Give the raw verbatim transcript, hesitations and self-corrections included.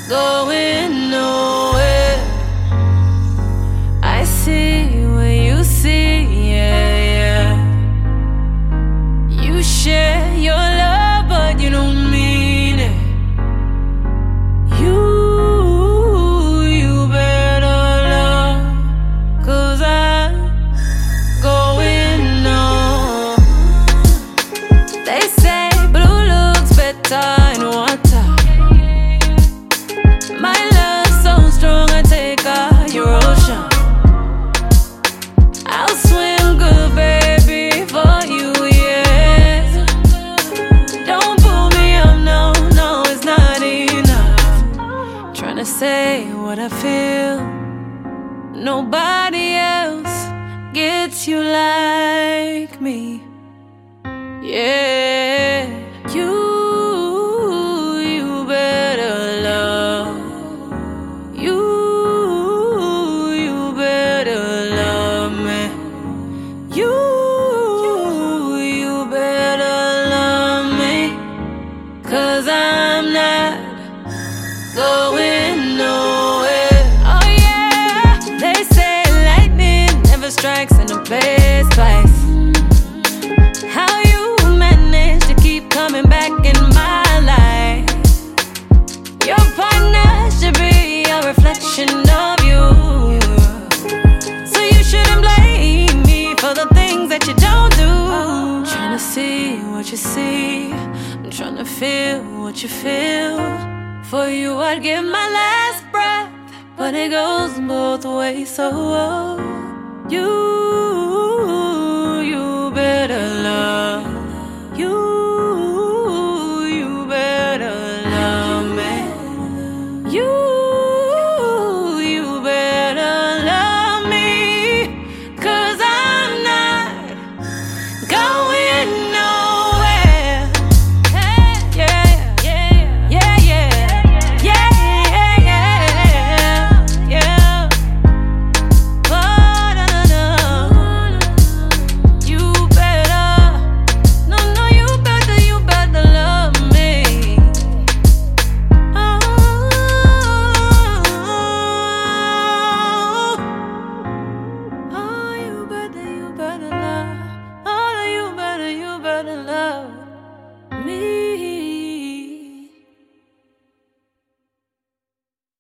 going nowhere. I see what you see, yeah, yeah. You share your love, but you don't mean it. You, you better love, 'cause I'm going on. They say blue looks better in water. My love's so strong, I take out your ocean. I'll swim good, baby, for you, yeah. Don't pull me up, no, no, it's not enough. Trying to say what I feel. Nobody else gets you like me, yeah. You, you better love. You, you better love me. You, you better love me, 'cause I'm not going nowhere. Oh yeah, they say lightning never strikes in a place twice. How you manage to keep coming back in my life? Your partner should be a reflection of you, so you shouldn't blame me for the things that you don't do. Trying to see what you see, I'm trying to feel what you feel. For you I'd give my last breath, but it goes both ways. So oh, you, you better love. You, you better love me. You